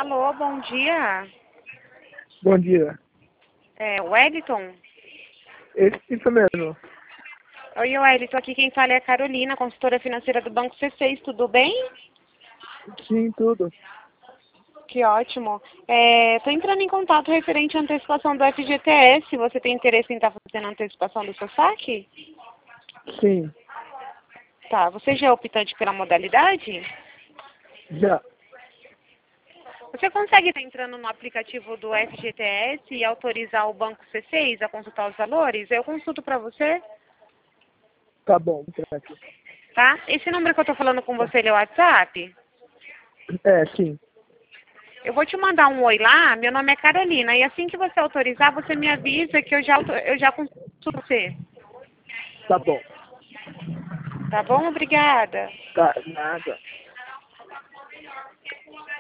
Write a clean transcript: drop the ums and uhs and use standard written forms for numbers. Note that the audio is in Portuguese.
Alô, bom dia. Bom dia. É, Wellington? Isso mesmo. Oi, Wellington, aqui quem fala é a Carolina, consultora financeira do Banco C6, tudo bem? Sim, tudo. Que ótimo. Estou entrando em contato referente à antecipação do FGTS. Você tem interesse em estar fazendo a antecipação do seu saque? Sim. Tá, você já é optante pela modalidade? Já. Você consegue estar entrando no aplicativo do FGTS e autorizar o Banco C6 a consultar os valores? Eu consulto para você, Tá bom. Tá aqui. tá? Esse número que eu estou falando com você, ele é o WhatsApp? Sim. Eu vou te mandar um oi lá, meu nome é Carolina, e assim que você autorizar, você me avisa que eu já consulto você. Tá bom. Tá bom? Obrigada. Tá, nada.